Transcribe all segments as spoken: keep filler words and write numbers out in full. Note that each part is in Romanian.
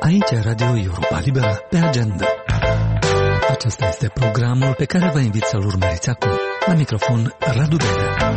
Aici Radio Europa Liberă, pe agenda. Acesta este programul pe care vă invit să-l urmăriți acum. La microfon, Radu Belea.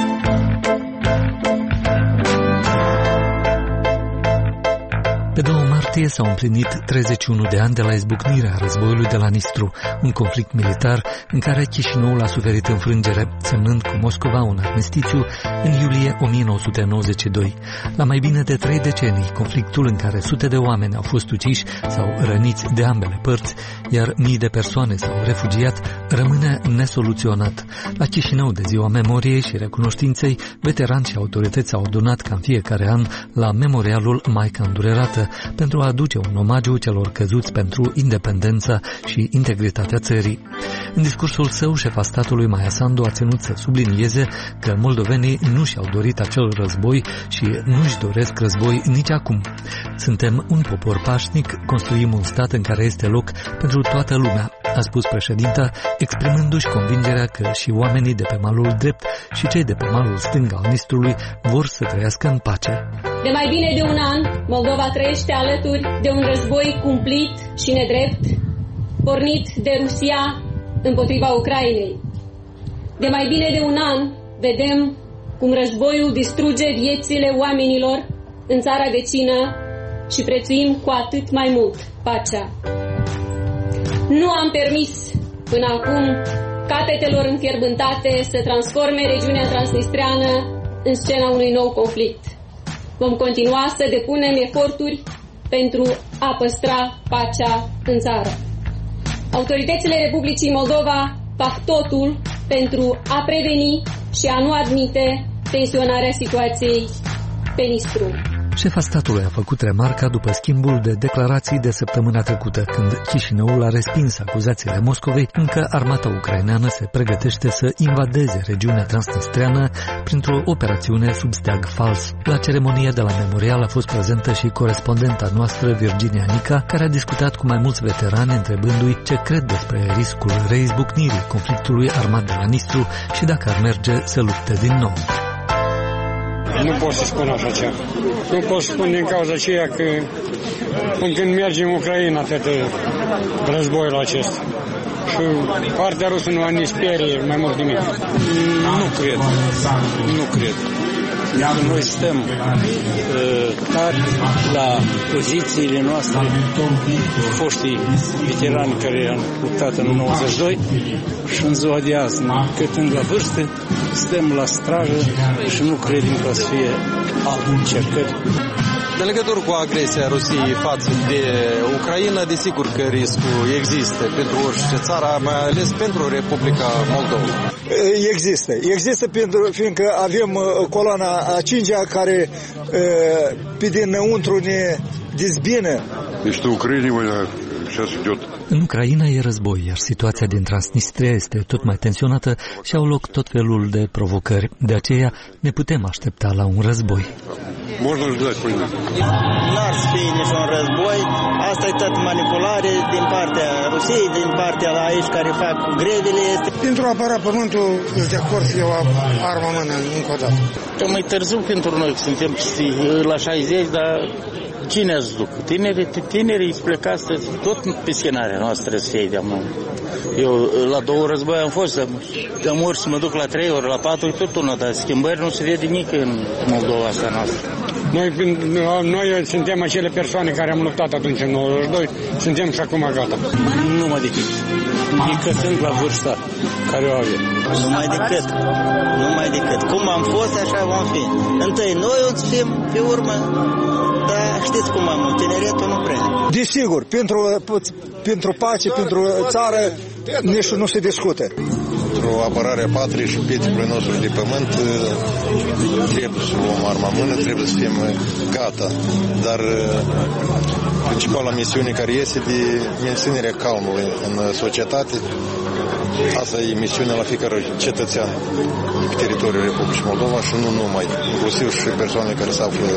Pe doi martie s-au împlinit treizeci și unu de ani de la izbucnirea războiului de la Nistru, un conflict militar în care Chișinăul a suferit înfrângere, semnând cu Moscova un armistițiu în iulie o mie nouă sute nouăzeci și doi. La mai bine de trei decenii, conflictul în care sute de oameni au fost uciși sau răniți de ambele părți, iar mii de persoane s-au refugiat, rămâne nesoluționat. La Chișinău, de Ziua Memoriei și Recunoștinței, veterani și autorități s-au adunat ca în fiecare an la memorialul Maica Îndurerată, pentru a aduce un omagiu celor căzuți pentru independența și integritatea țării. În discursul său, șefa statului Maia Sandu a ținut să sublinieze că moldovenii nu și-au dorit acel război și nu-și doresc război nici acum. Suntem un popor pașnic, construim un stat în care este loc pentru toată lumea, a spus președinta, exprimându-și convingerea că și oamenii de pe malul drept și cei de pe malul stâng al Nistrului vor să trăiască în pace. De mai bine de un an, Moldova trăiește alături de un război cumplit și nedrept, pornit de Rusia împotriva Ucrainei. De mai bine de un an, vedem cum războiul distruge viețile oamenilor în țara vecină și prețuim cu atât mai mult pacea. Nu am permis până acum capetelor înfierbântate să transforme regiunea transnistreană în scena unui nou conflict. Vom continua să depunem eforturi pentru a păstra pacea în țară. Autoritățile Republicii Moldova fac totul pentru a preveni și a nu admite tensionarea situației pe Nistru. Șefa statului a făcut remarca după schimbul de declarații de săptămâna trecută, când Chișinăul a respins acuzațiile Moscovei, încă armata ucraineană se pregătește să invadeze regiunea transnistreană printr-o operațiune sub steag fals. La ceremonie de la memorial a fost prezentă și corespondenta noastră, Virginia Nica, care a discutat cu mai mulți veterani, întrebându-i ce cred despre riscul reizbucnirii conflictului armat de la Nistru și dacă ar merge să lupte din nou. Nu pot să spun așa ceva. Nu pot să spun din cauza aceea că până când mergem în Ucraina atât războiul acesta. Și partea rusă nu a nici sperie mai mult nimic. Nu cred. Nu cred. Noi stăm uh, tari la pozițiile noastre, foștii veterani care au luptat în nouăzeci și doi și în ziua de azi, câtând la vârstă, stăm la strajă și nu credem că o să fie alte încercări. În legătură cu agresia Rusiei față de Ucraina, desigur că riscul există pentru orice țară, mai ales pentru Republica Moldova. Există. Există pentru, fiindcă avem coloana a cincea care pe dinăuntru ne dezbină. Este Ucraina, сейчас идет. În Ucraina e război, iar situația din Transnistria este tot mai tensionată și au loc tot felul de provocări. De aceea ne putem aștepta la un război. Можно ждать войны. N-ar să fie niciun război. Asta e tot manipulare din partea Rusiei, din partea la aici care fac grevele. Pentru a apăra pământul, îți de acord să iau arma în mână încă o dată. Că mai târziu pentru noi, suntem la șaizeci, dar cine ați duc? Tinerii, tinerii plecați tot pe scenarea noastră să iei de-am. Eu la două război am fost, am ori să mă duc la trei ori, la patru, tot una, dar schimbări nu se vede nici în Moldova asta noastră. Noi, noi suntem acele persoane care am luptat atunci în nouăzeci și doi, suntem și acum gata. Nu mă decât. Nicătând la vârsta care o avem. Nu mai decât. Nu mai decât. Cum am fost, așa vom fi. Întâi noi o să fim, pe urmă, dar știți cum am, tineretul nu prea. Desigur, pentru, pentru pace, pentru țară, nici nu se discută. Pentru apărarea patriei și piețului nostru de pământ trebuie să luăm arma în mână, trebuie să fim gata. Dar principala misiune care este de menținerea calmului în societate, asta e misiunea la fiecare cetățean pe teritoriul Republicii Moldova și nu numai, inclusiv și persoanele care se află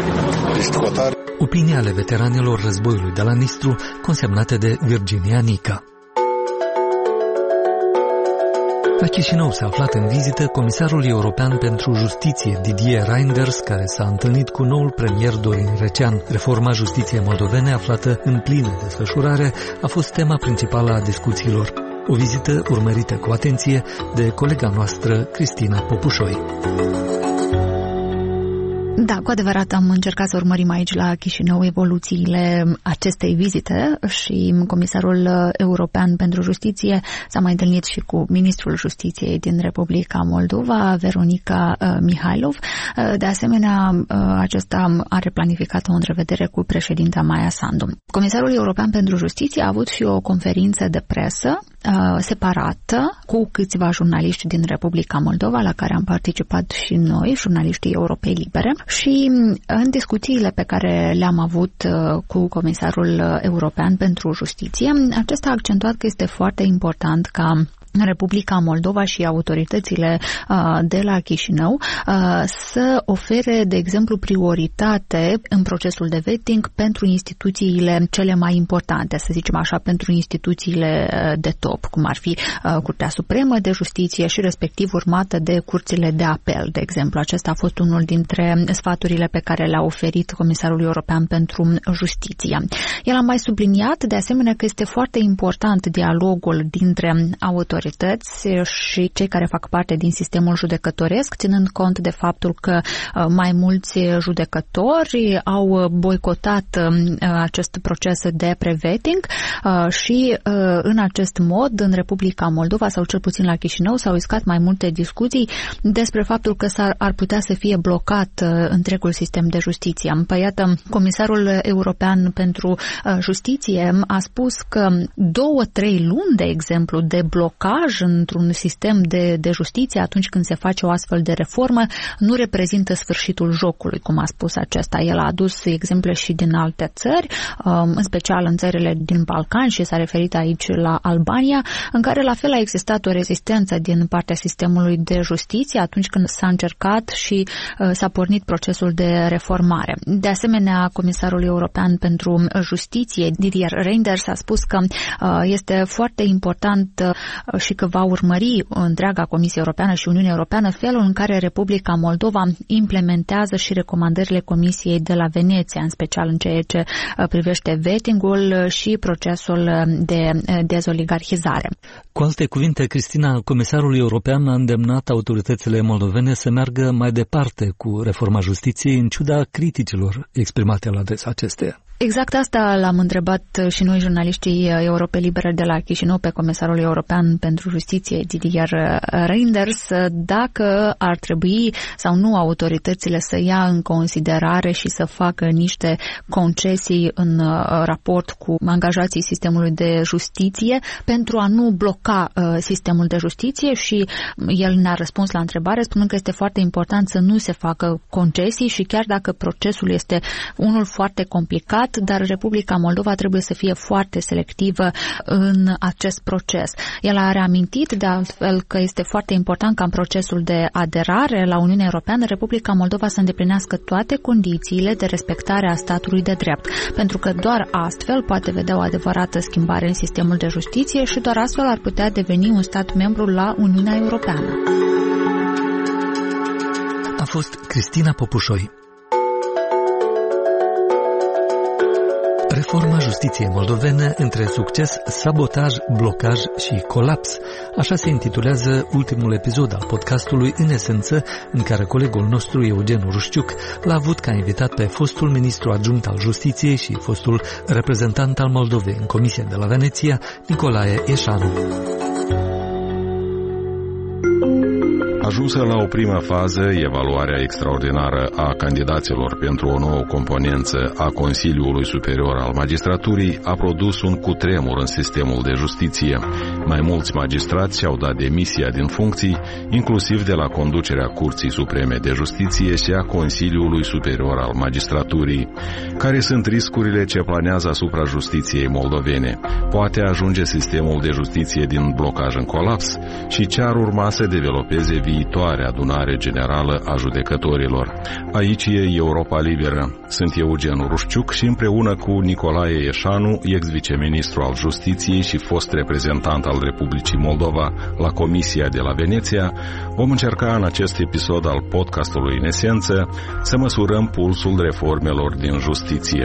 pe hotare. Opinia ale veteranilor războiului de la Nistru, consemnate de Virginia Nica. La Chișinău s-a aflat în vizită comisarul european pentru justiție Didier Reynders, care s-a întâlnit cu noul premier Dorin Recean. Reforma justiției moldovene, aflată în plină desfășurare, a fost tema principală a discuțiilor. O vizită urmărită cu atenție de colega noastră, Cristina Popușoi. Da, cu adevărat am încercat să urmărim aici la Chișinău evoluțiile acestei vizite și comisarul european pentru justiție s-a mai întâlnit și cu ministrul justiției din Republica Moldova, Veronica Mihailov. De asemenea, acesta are planificat o întrevedere cu președinta Maia Sandu. Comisarul european pentru justiție a avut și o conferință de presă separată cu câțiva jurnaliști din Republica Moldova, la care am participat și noi, jurnaliștii Europei Libere. Și în discuțiile pe care le-am avut cu comisarul european pentru justiție, acesta a accentuat că este foarte important ca Republica Moldova și autoritățile uh, de la Chișinău uh, să ofere, de exemplu, prioritate în procesul de vetting pentru instituțiile cele mai importante, să zicem așa, pentru instituțiile de top, cum ar fi uh, Curtea Supremă de Justiție și respectiv urmată de curțile de apel, de exemplu. Acesta a fost unul dintre sfaturile pe care le-a oferit Comisarul European pentru Justiție. El a mai subliniat, de asemenea, că este foarte important dialogul dintre autorități și cei care fac parte din sistemul judecătoresc, ținând cont de faptul că mai mulți judecători au boicotat acest proces de pre-vetting și în acest mod în Republica Moldova, sau cel puțin la Chișinău, s-au iscat mai multe discuții despre faptul că s-ar, ar putea să fie blocat întregul sistem de justiție. Păi iată, Comisarul European pentru Justiție a spus că două, trei luni, de exemplu, de blocaj într-un sistem de, de justiție atunci când se face o astfel de reformă nu reprezintă sfârșitul jocului, cum a spus acesta. El a adus exemple și din alte țări, în special în țările din Balcani și s-a referit aici la Albania, în care la fel a existat o rezistență din partea sistemului de justiție atunci când s-a încercat și s-a pornit procesul de reformare. De asemenea, Comisarul European pentru Justiție, Didier Reynders, a spus că este foarte important și că va urmări întreaga Comisie Europeană și Uniunea Europeană felul în care Republica Moldova implementează și recomandările Comisiei de la Veneția, în special în ceea ce privește vetting-ul și procesul de dezoligarhizare. Cu alte cuvinte, Cristina, Comisarul European a îndemnat autoritățile moldovene să meargă mai departe cu reforma justiției, în ciuda criticilor exprimate la adresa acesteia. Exact asta l-am întrebat și noi, jurnaliștii Europei Libere de la Chișinău, pe Comisarul European pentru Justiție, Didier Reynders, dacă ar trebui sau nu autoritățile să ia în considerare și să facă niște concesii în raport cu angajații sistemului de justiție pentru a nu bloca sistemul de justiție, și el ne-a răspuns la întrebare spunând că este foarte important să nu se facă concesii și chiar dacă procesul este unul foarte complicat, dar Republica Moldova trebuie să fie foarte selectivă în acest proces. El a reamintit de altfel că este foarte important ca în procesul de aderare la Uniunea Europeană Republica Moldova să îndeplinească toate condițiile de respectare a statului de drept, pentru că doar astfel poate vedea o adevărată schimbare în sistemul de justiție și doar astfel ar putea deveni un stat membru la Uniunea Europeană. A fost Cristina Popușoi. Reforma justiției moldovene între succes, sabotaj, blocaj și colaps. Așa se intitulează ultimul episod al podcastului În esență, în care colegul nostru Eugen Urușciuc l-a avut ca invitat pe fostul ministru adjunct al justiției și fostul reprezentant al Moldovei în Comisia de la Veneția, Nicolae Eșanu. Ajunsă la o primă fază, evaluarea extraordinară a candidaților pentru o nouă componență a Consiliului Superior al Magistraturii a produs un cutremur în sistemul de justiție. Mai mulți magistrați și-au dat demisia din funcții, inclusiv de la conducerea Curții Supreme de Justiție și a Consiliului Superior al Magistraturii. Care sunt riscurile ce planează asupra justiției moldovene? Poate ajunge sistemul de justiție din blocaj în colaps? Și ce ar urma să developeze viitorul viitoare adunare generală a judecătorilor. Aici e Europa Liberă. Sunt Eugen Rușciuc și împreună cu Nicolae Eșanu, ex-viceministru al Justiției și fost reprezentant al Republicii Moldova la Comisia de la Veneția, vom încerca în acest episod al podcastului În Esență să măsurăm pulsul reformelor din justiție.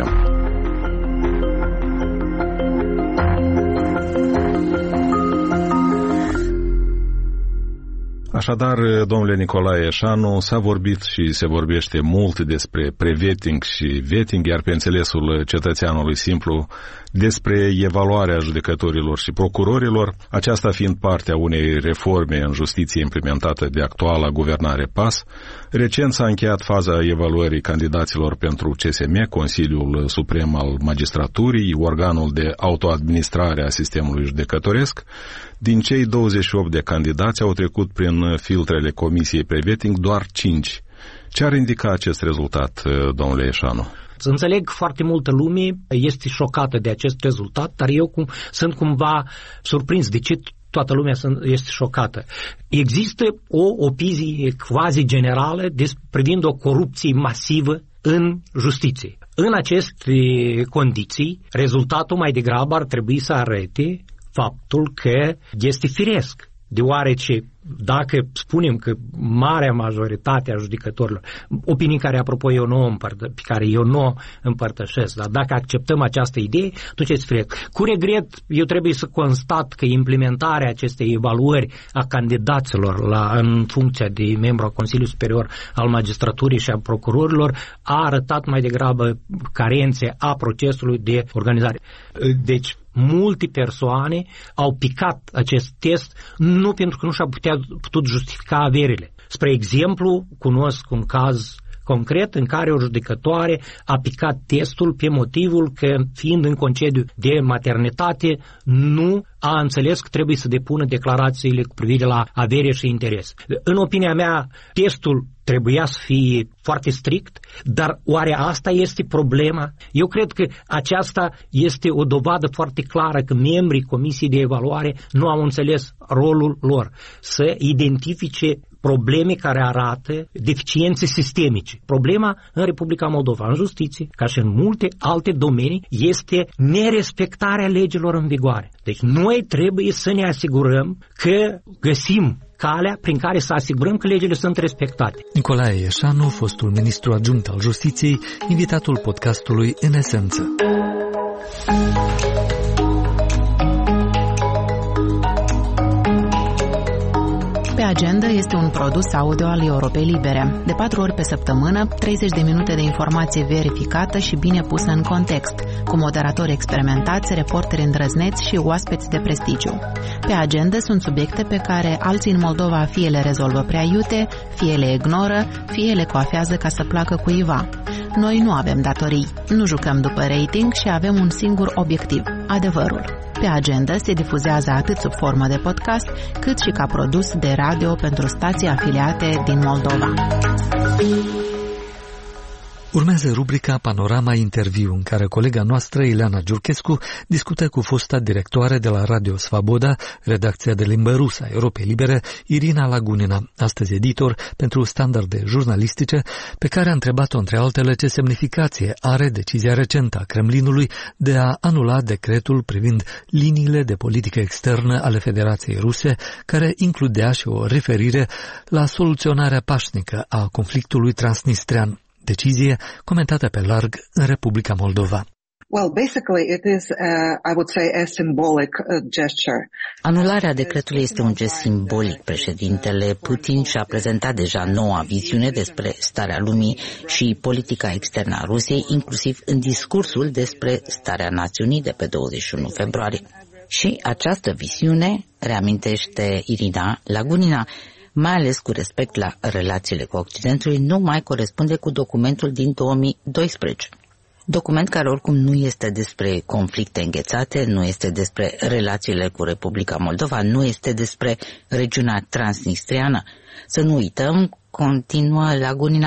Așadar, domnule Nicolae Eșanu, s-a vorbit și se vorbește mult despre pre-vetting și vetting, iar pe înțelesul cetățeanului simplu despre evaluarea judecătorilor și procurorilor, aceasta fiind partea unei reforme în justiție implementată de actuala guvernare P A S. Recent s-a încheiat faza evaluării candidaților pentru C S M, Consiliul Suprem al Magistraturii, organul de autoadministrare a sistemului judecătoresc. Din cei douăzeci și opt de candidați au trecut prin filtrele Comisiei Pre-vetting doar cinci. Ce ar indica acest rezultat, domnule Eșanu? Să înțeleg, foarte multă lume este șocată de acest rezultat, dar eu cum, sunt cumva surprins de ce toată lumea este șocată. Există o opinie quasi generală privind o corupție masivă în justiție. În aceste condiții, rezultatul mai degrabă ar trebui să arate faptul că este firesc, deoarece dacă spunem că marea majoritate a judecătorilor, opinii care, apropo, eu nu împărtă, pe care eu nu împărtășesc, dar dacă acceptăm această idee, atunci este firesc. Cu regret, eu trebuie să constat că implementarea acestei evaluări a candidaților la, în funcția de membru al Consiliului Superior al Magistraturii și a procurorilor a arătat mai degrabă carențe a procesului de organizare. Deci, multe persoane au picat acest test nu pentru că nu și-a putea, putut justifica averile. Spre exemplu, cunosc un caz concret în care o judecătoare a picat testul pe motivul că, fiind în concediu de maternitate, nu a înțeles că trebuie să depună declarațiile cu privire la avere și interes. În opinia mea, testul trebuia să fie foarte strict, dar oare asta este problema? Eu cred că aceasta este o dovadă foarte clară că membrii Comisiei de Evaluare nu au înțeles rolul lor, să identifice probleme care arată deficiențe sistemice. Problema în Republica Moldova, în justiție, ca și în multe alte domenii, este nerespectarea legilor în vigoare. Deci noi trebuie să ne asigurăm că găsim calea prin care să asigurăm că legile sunt respectate. Nicolae Eșanu, fostul ministru adjunct al Justiției, invitatul podcastului În Esență. Pe agenda este un produs audio al Europei Libere. De patru ori pe săptămână, treizeci de minute de informație verificată și bine pusă în context, cu moderatori experimentați, reporteri îndrăzneți și oaspeți de prestigiu. Pe agenda sunt subiecte pe care alții în Moldova fie le rezolvă prea iute, fie le ignoră, fie le coafează ca să placă cuiva. Noi nu avem datorii, nu jucăm după rating și avem un singur obiectiv, adevărul. Pe agenda se difuzează atât sub formă de podcast, cât și ca produs de radio pentru stații afiliate din Moldova. Urmează rubrica Panorama Interviu, în care colega noastră, Ileana Giurchescu, discută cu fosta directoare de la Radio Svaboda, redacția de limbă rusă a Europei Libere, Irina Lagunina, astăzi editor pentru standarde jurnalistice, pe care a întrebat-o, între altele, ce semnificație are decizia recentă a Kremlinului de a anula decretul privind liniile de politică externă ale Federației Ruse, care includea și o referire la soluționarea pașnică a conflictului transnistrean. Decizie comentată pe larg în Republica Moldova. Well, basically it is, uh, I would say, a symbolic uh, gesture. Anularea decretului este un gest simbolic. Președintele Putin și-a prezentat deja noua viziune despre starea lumii și politica externă a Rusiei, inclusiv în discursul despre starea națiunii de pe douăzeci și unu februarie. Și această viziune, reamintește Irina Lagunina, mai ales cu respect la relațiile cu Occidentul, nu mai corespunde cu documentul din două mii doisprezece. Document care oricum nu este despre conflicte înghețate, nu este despre relațiile cu Republica Moldova, nu este despre regiunea transnistriană. Să nu uităm, continuă Lagunina,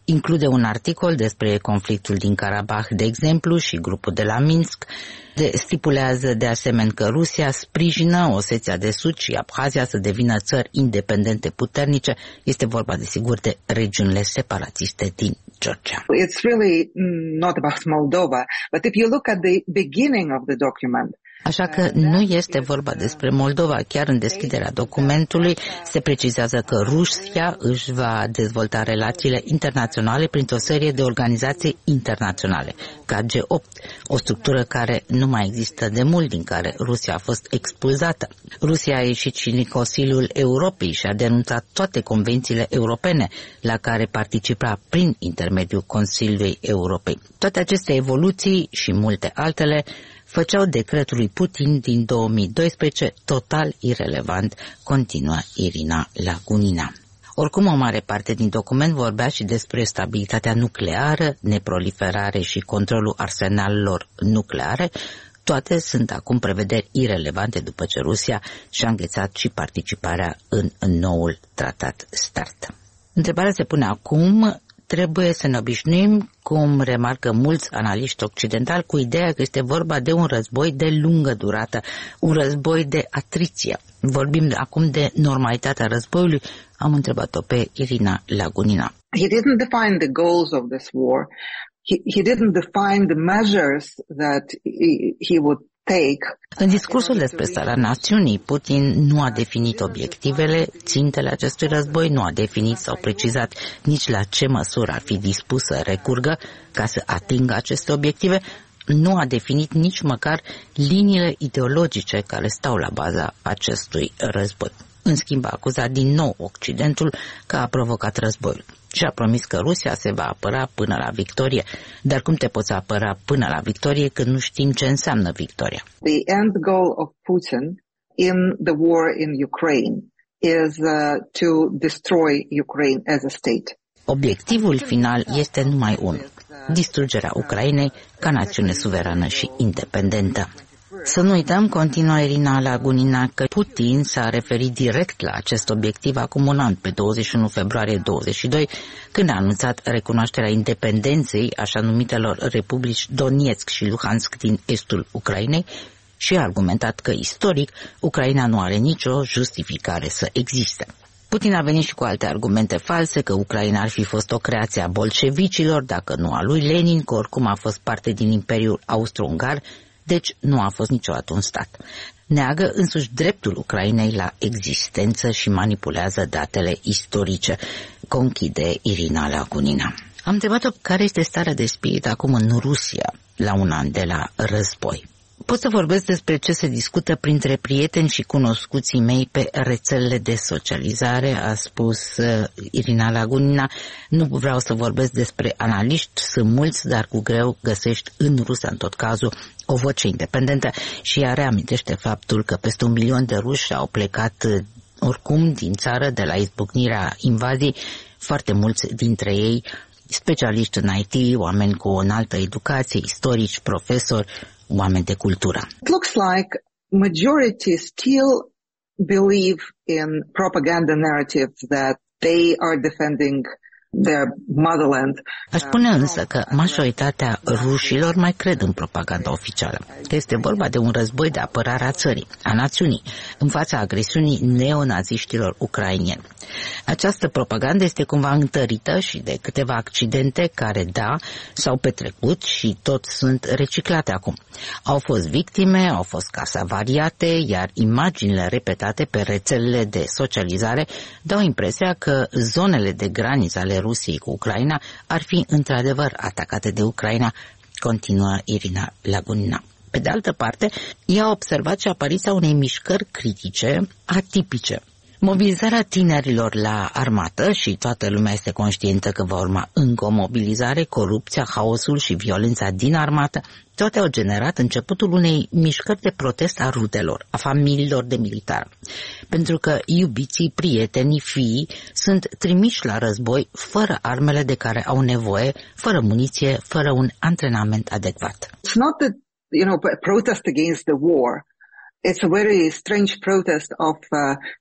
Include un articol despre conflictul din Karabakh, de exemplu, și grupul de la Minsk. De, stipulează de asemenea că Rusia sprijină Osetia de Sud și Abhazia să devină țări independente puternice. Este vorba, desigur, de regiunile separatiste din Georgia. It's really not about Moldova, but if you look at the beginning of the document, Așa că nu este vorba despre Moldova. Chiar în deschiderea documentului se precizează că Rusia își va dezvolta relațiile internaționale printr-o serie de organizații internaționale, ca G opt, o structură care nu mai există de mult, din care Rusia a fost expulzată. Rusia a ieșit și din Consiliul Europei și a denunțat toate convențiile europene la care participa prin intermediul Consiliului Europei. Toate aceste evoluții și multe altele făceau decretul lui Putin din două mii doisprezece total irelevant, continuă Irina Lagunina. Oricum, o mare parte din document vorbea și despre stabilitatea nucleară, neproliferare și controlul arsenalelor nucleare. Toate sunt acum prevederi irelevante după ce Rusia și-a înghețat și participarea în, în noul tratat START. Întrebarea se pune acum: trebuie să ne obișnuim, cum remarcă mulți analiști occidentali, cu ideea că este vorba de un război de lungă durată, un război de atriție. Vorbim acum de normalitatea războiului? Am întrebat-o pe Irina Lagunina. He didn't define the goals of this war. He, he didn't define the measures that he, he would take. În discursul despre starea națiunii, Putin nu a definit obiectivele, țintele acestui război, nu a definit sau precizat nici la ce măsură ar fi dispus să recurgă ca să atingă aceste obiective, nu a definit nici măcar liniile ideologice care stau la baza acestui război. În schimb, a acuzat din nou Occidentul că a provocat războiul și a promis că Rusia se va apăra până la victorie. Dar cum te poți apăra până la victorie când nu știm ce înseamnă victoria? The end goal of Putin in the war in Ukraine is uh, to destroy Ukraine as a state. Obiectivul final este numai unul: distrugerea Ucrainei ca națiune suverană și independentă. Să nu uităm, continuă Irina Lagunina, că Putin s-a referit direct la acest obiectiv acum un an, pe douăzeci și unu februarie douăzeci și doi, când a anunțat recunoașterea independenței așa numitelor republici Donetsk și Luhansk din estul Ucrainei și a argumentat că, istoric, Ucraina nu are nicio justificare să existe. Putin a venit și cu alte argumente false, că Ucraina ar fi fost o creație a bolșevicilor, dacă nu a lui Lenin, că oricum a fost parte din Imperiul Austro-Ungar, deci nu a fost niciodată un stat. Neagă însuși dreptul Ucrainei la existență și manipulează datele istorice, conchide Irina Lagunina. Am întrebat-o care este starea de spirit acum în Rusia, la un an de la război. Pot să vorbesc despre ce se discută printre prieteni și cunoscuții mei pe rețelele de socializare, a spus uh, Irina Lagunina. Nu vreau să vorbesc despre analiști, sunt mulți, dar cu greu găsești în Rusia, în tot cazul, o voce independentă, și ea reamintește faptul că peste un milion de ruși au plecat uh, oricum din țară de la izbucnirea invaziei, foarte mulți dintre ei specialiști în I T, oameni cu o înaltă educație, istorici, profesori, oameni de cultură. It looks like majority still believe in propaganda narratives that they are defending their motherland. Aș spune însă că majoritatea rușilor mai cred în propaganda oficială, că este vorba de un război de apărare a țării, a națiunii, în fața agresiunii neonaziștilor ucrainieni. Această propagandă este cumva întărită și de câteva accidente care, da, s-au petrecut și tot sunt reciclate acum. Au fost victime, au fost case avariate, iar imaginile repetate pe rețelele de socializare dau impresia că zonele de graniță ale Rusiei cu Ucraina ar fi într-adevăr atacate de Ucraina, continuă Irina Lagunina. Pe de altă parte, ea a observat și apariția unei mișcări critice atipice. Mobilizarea tinerilor la armată, și toată lumea este conștientă că va urma încă o mobilizare, corupția, haosul și violența din armată, toate au generat începutul unei mișcări de protest a rudelor, a familiilor de militar. Pentru că iubiții, prietenii, fiii sunt trimiși la război fără armele de care au nevoie, fără muniție, fără un antrenament adecvat. It's not that, you know, protest against the war. It's a very strange protest of uh,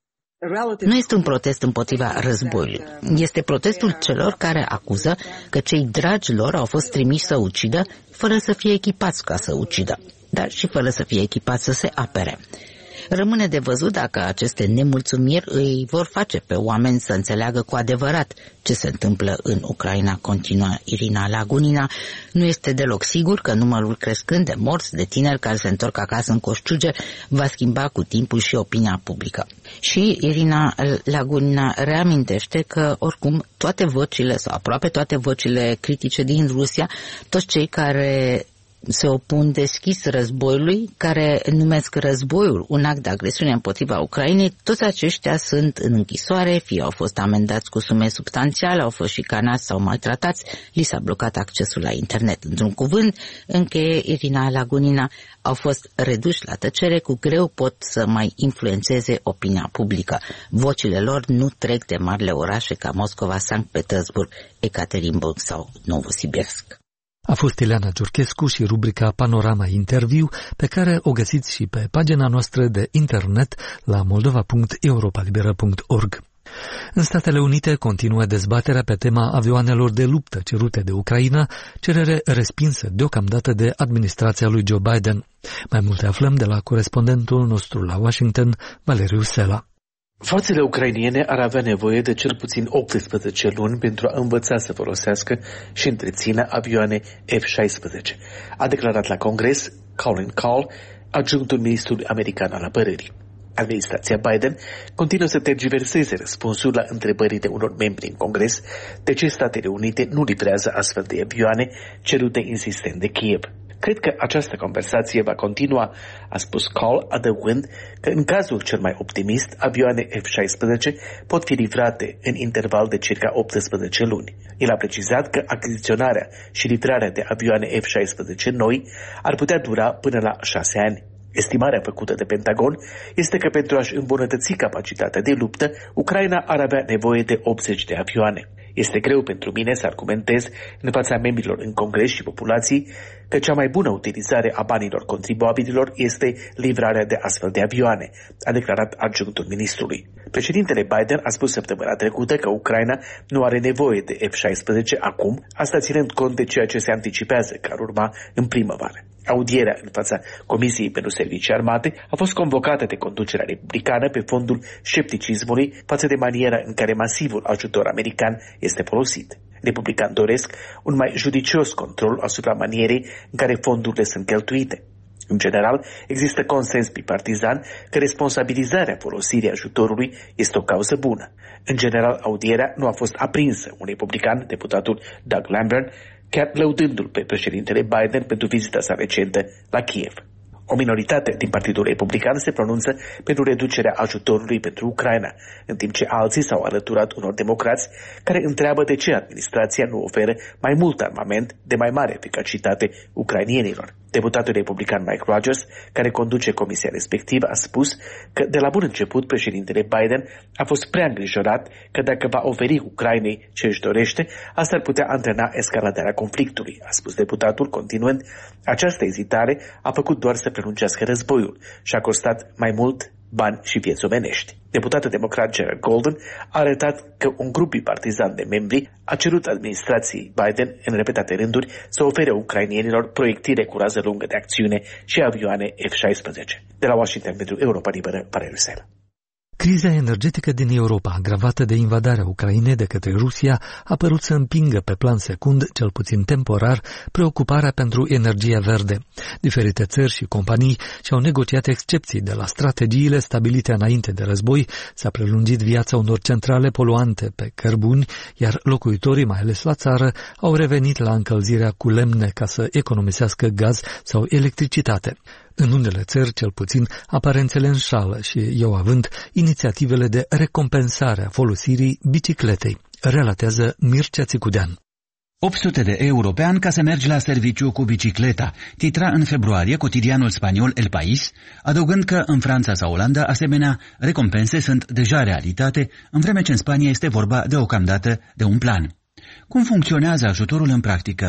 Nu este un protest împotriva războiului. Este protestul celor care acuză că cei dragi lor au fost trimiși să ucidă fără să fie echipați ca să ucidă, dar și fără să fie echipați să se apere. Rămâne de văzut dacă aceste nemulțumiri îi vor face pe oameni să înțeleagă cu adevărat ce se întâmplă în Ucraina, continuă Irina Lagunina. Nu este deloc sigur că numărul crescând de morți, de tineri care se întorc acasă în coșciuge, va schimba cu timpul și opinia publică. Și Irina Lagunina reamintește că, oricum, toate vocile, sau aproape toate vocile critice din Rusia, toți cei care se opun deschis războiului, care numesc războiul un act de agresiune împotriva Ucrainei, toți aceștia sunt în închisoare, fie au fost amendați cu sume substanțiale, au fost șicanați sau maltratați, li s-a blocat accesul la internet. Într-un cuvânt, încheie Irina Lagunina, au fost reduși la tăcere, cu greu pot să mai influențeze opinia publică. Vocile lor nu trec de marile orașe ca Moscova, Sankt Petersburg, Ekaterinburg sau Novosibirsk. A fost Ileana Giurchescu și rubrica Panorama Interviu, pe care o găsiți și pe pagina noastră de internet la moldova punct europalibera punct org. În Statele Unite continuă dezbaterea pe tema avioanelor de luptă cerute de Ucraina, cerere respinsă deocamdată de administrația lui Joe Biden. Mai multe aflăm de la corespondentul nostru la Washington, Valeriu Sela. Forțele ucrainene ar avea nevoie de cel puțin optsprezece luni pentru a învăța să folosească și întrețină avioane F șaisprezece, a declarat la Congres Colin Kahl, adjunctul ministrului american al apărării. Administrația Biden continuă să tergiverseze răspunsul la întrebările unor membri în Congres de ce Statele Unite nu livrează astfel de avioane cerute insistent de Kiev. Cred că această conversație va continua, a spus Kahl, adăugând că în cazul cel mai optimist, avioane F șaisprezece pot fi livrate în interval de circa optsprezece luni. El a precizat că achiziționarea și livrarea de avioane F șaisprezece noi ar putea dura până la șase ani. Estimarea făcută de Pentagon este că pentru a-și îmbunătăți capacitatea de luptă, Ucraina ar avea nevoie de optzeci de avioane. Este greu pentru mine să argumentez în fața membrilor în Congres și populații că cea mai bună utilizare a banilor contribuabililor este livrarea de astfel de avioane, a declarat adjunctul ministrului. Președintele Biden a spus săptămâna trecută că Ucraina nu are nevoie de F șaisprezece acum, asta ținând cont de ceea ce se anticipează că ar urma în primăvară. Audierea în fața Comisiei pentru Servicii Armate a fost convocată de conducerea republicană pe fondul scepticismului față de maniera în care masivul ajutor american este folosit. Republicani doresc un mai judicios control asupra manierei în care fondurile sunt cheltuite. În general, există consens bipartizan că responsabilizarea folosirii ajutorului este o cauză bună. În general, audierea nu a fost aprinsă. Un republican, deputatul Doug Lamborn, chiar lăudându-l pe președintele Biden pentru vizita sa recentă la Kiev. O minoritate din Partidul Republican se pronunță pentru reducerea ajutorului pentru Ucraina, în timp ce alții s-au alăturat unor democrați care întreabă de ce administrația nu oferă mai mult armament de mai mare eficacitate ucrainienilor. Deputatul republican Mike Rogers, care conduce comisia respectivă, a spus că de la bun început președintele Biden a fost prea îngrijorat că dacă va oferi Ucrainei ce își dorește, asta ar putea antrena escaladarea conflictului, a spus deputatul, continuând: această ezitare a făcut doar să prelungească războiul și a costat mai mult bani și vieți omenești. Deputatul democrat Jared Golden a arătat că un grup bipartizan de membri a cerut administrației Biden în repetate rânduri să ofere ucrainienilor proiectile cu rază lungă de acțiune și avioane F șaisprezece. De la Washington pentru Europa Liberă, Valeriu Sela. Criza energetică din Europa, agravată de invadarea Ucrainei de către Rusia, a părut să împingă pe plan secund, cel puțin temporar, preocuparea pentru energia verde. Diferite țări și companii și-au negociat excepții de la strategiile stabilite înainte de război, s-a prelungit viața unor centrale poluante pe cărbuni, iar locuitorii, mai ales la țară, au revenit la încălzirea cu lemne ca să economisească gaz sau electricitate. În unele țări, cel puțin, aparențele înșală și iau având inițiativele de recompensare a folosirii bicicletei, relatează Mircea Țicudean. opt sute de euro pe an ca să mergi la serviciu cu bicicleta, titra în februarie cotidianul spaniol El País, adăugând că în Franța sau Olanda asemenea recompense sunt deja realitate, în vreme ce în Spania este vorba deocamdată de un plan. Cum funcționează ajutorul în practică?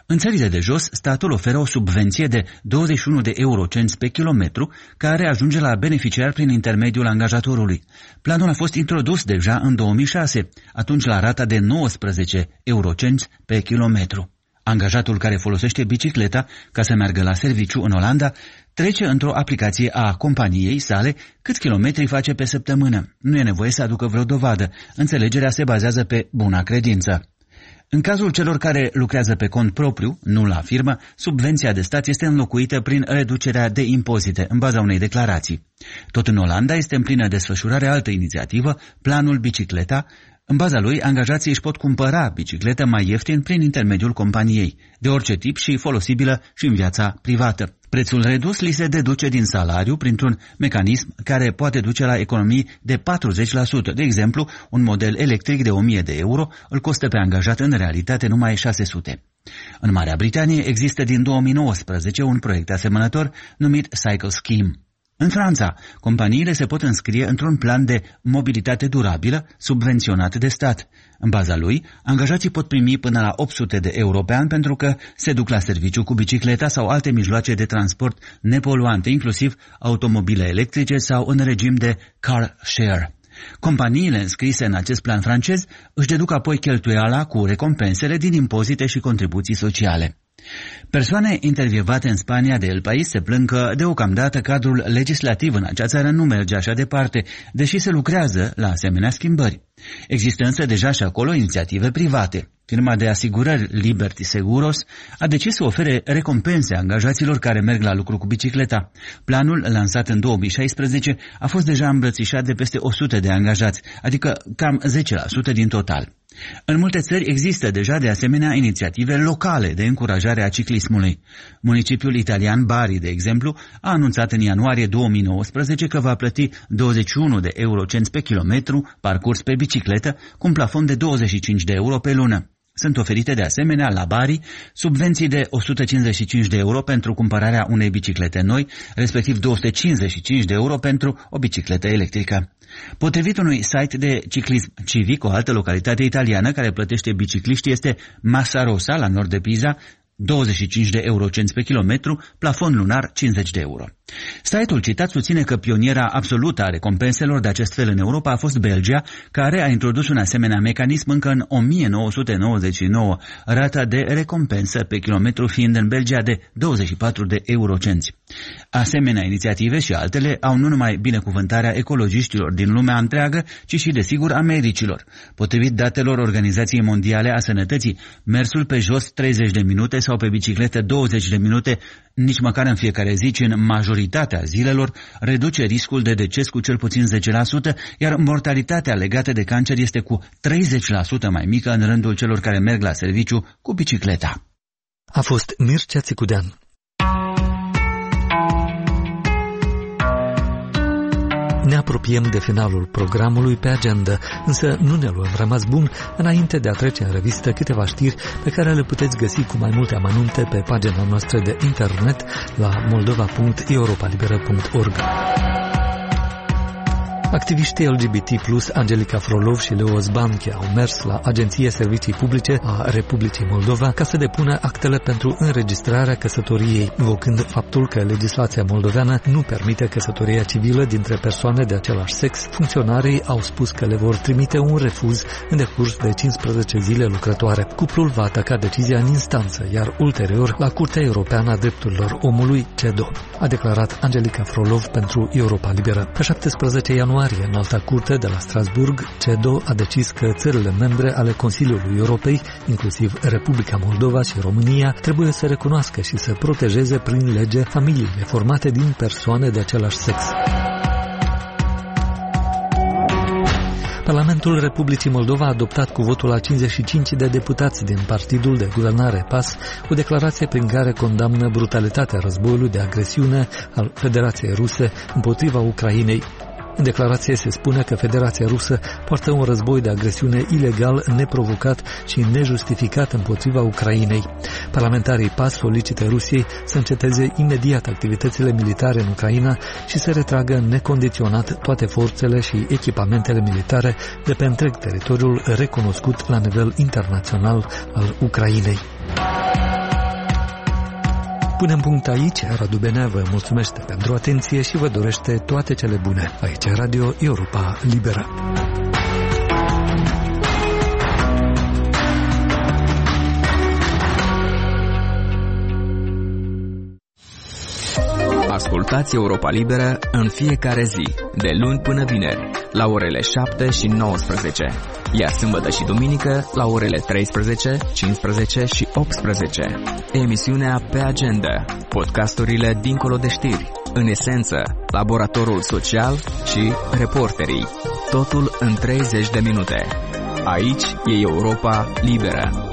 În țările de jos, statul oferă o subvenție de douăzeci și unu de eurocenți pe kilometru, care ajunge la beneficiar prin intermediul angajatorului. Planul a fost introdus deja în două mii șase, atunci la rata de nouăsprezece eurocenți pe kilometru. Angajatul care folosește bicicleta ca să meargă la serviciu în Olanda trece într-o aplicație a companiei sale câți kilometri face pe săptămână. Nu e nevoie să aducă vreo dovadă. Înțelegerea se bazează pe buna credință. În cazul celor care lucrează pe cont propriu, nu la firmă, subvenția de stat este înlocuită prin reducerea de impozite în baza unei declarații. Tot în Olanda este în plină desfășurare altă inițiativă, planul Bicicleta. În baza lui, angajații își pot cumpăra bicicletă mai ieftin prin intermediul companiei, de orice tip și folosibilă și în viața privată. Prețul redus li se deduce din salariu printr-un mecanism care poate duce la economii de patruzeci la sută. De exemplu, un model electric de o mie de euro îl costă pe angajat în realitate numai șase sute. În Marea Britanie există din două mii nouăsprezece un proiect asemănător numit Cycle Scheme. În Franța, companiile se pot înscrie într-un plan de mobilitate durabilă subvenționat de stat. În baza lui, angajații pot primi până la opt sute de euro pe an pentru că se duc la serviciu cu bicicleta sau alte mijloace de transport nepoluante, inclusiv automobile electrice sau în regim de car share. Companiile înscrise în acest plan francez își deduc apoi cheltuiala cu recompensele din impozite și contribuții sociale. Persoane intervievate în Spania de El País se plâng că deocamdată cadrul legislativ în acea țară nu merge așa departe, deși se lucrează la asemenea schimbări. Există însă deja și acolo inițiative private. Firma de asigurări Liberty Seguros a decis să ofere recompense angajaților care merg la lucru cu bicicleta. Planul, lansat în două mii șaisprezece, a fost deja îmbrățișat de peste o sută de angajați, adică cam zece la sută din total. În multe țări există deja de asemenea inițiative locale de încurajare a ciclismului. Municipiul italian Bari, de exemplu, a anunțat în ianuarie două mii nouăsprezece că va plăti douăzeci și unu de eurocenți pe kilometru parcurs pe bicicletă, cu un plafon de douăzeci și cinci de euro pe lună. Sunt oferite de asemenea la Bari subvenții de o sută cincizeci și cinci de euro pentru cumpărarea unei biciclete noi, respectiv două sute cincizeci și cinci de euro pentru o bicicletă electrică. Potrivit unui site de ciclism civic, o altă localitate italiană care plătește bicicliști este Massa Rosa, la nord de Pisa, douăzeci și cinci de eurocenți pe kilometru, plafon lunar cincizeci de euro. Site-ul citat susține că pioniera absolută a recompenselor de acest fel în Europa a fost Belgia, care a introdus un asemenea mecanism încă în o mie nouă sute nouăzeci și nouă, rata de recompensă pe kilometru fiind în Belgia de douăzeci și patru de eurocenți. Asemenea inițiative și altele au nu numai binecuvântarea ecologiștilor din lumea întreagă, ci și, desigur, a medicilor. Potrivit datelor Organizației Mondiale a Sănătății, mersul pe jos treizeci de minute sau pe bicicletă douăzeci de minute, nici măcar în fiecare zi, ci în majoritatea zilelor, reduce riscul de deces cu cel puțin zece la sută, iar mortalitatea legată de cancer este cu treizeci la sută mai mică în rândul celor care merg la serviciu cu bicicleta. A fost Mircea Țicudean. Ne apropiem de finalul programului pe agenda, însă nu ne luăm rămas bun înainte de a trece în revistă câteva știri pe care le puteți găsi cu mai multe amănunte pe pagina noastră de internet la moldova punct europa liberă punct org. Activiștii L G B T plus, Angelica Frolov și Leo Zbanche au mers la Agenția Servicii Publice a Republicii Moldova ca să depună actele pentru înregistrarea căsătoriei, invocând faptul că legislația moldoveană nu permite căsătoria civilă dintre persoane de același sex. Funcționarii au spus că le vor trimite un refuz în decurs de cincisprezece zile lucrătoare. Cuplul va ataca decizia în instanță, iar ulterior la Curtea Europeană a Drepturilor Omului, C E D O, a declarat Angelica Frolov pentru Europa Liberă. Pe șaptesprezece ianuarie, în Alta Curte de la Strasburg, C E D O a decis că țările membre ale Consiliului Europei, inclusiv Republica Moldova și România, trebuie să recunoască și să protejeze prin lege familiile formate din persoane de același sex. Parlamentul Republicii Moldova a adoptat cu votul a cincizeci și cinci de deputați din partidul de guvernare P A S o declarație prin care condamnă brutalitatea războiului de agresiune al Federației Ruse împotriva Ucrainei. În declarație se spune că Federația Rusă poartă un război de agresiune ilegal, neprovocat și nejustificat împotriva Ucrainei. Parlamentarii P A S solicită Rusiei să înceteze imediat activitățile militare în Ucraina și să retragă necondiționat toate forțele și echipamentele militare de pe întreg teritoriul recunoscut la nivel internațional al Ucrainei. Punem punct aici. Radu Benea vă mulțumește pentru atenție și vă dorește toate cele bune. Aici Radio Europa Liberă. Ascultați Europa Liberă în fiecare zi, de luni până vineri, la orele șapte și nouăsprezece, iar sâmbătă și duminică la orele treisprezece, cincisprezece și optsprezece. Emisiunea Pe Agenda, podcasturile dincolo de știri, în esență, laboratorul social și reporterii. Totul în treizeci de minute. Aici e Europa Liberă.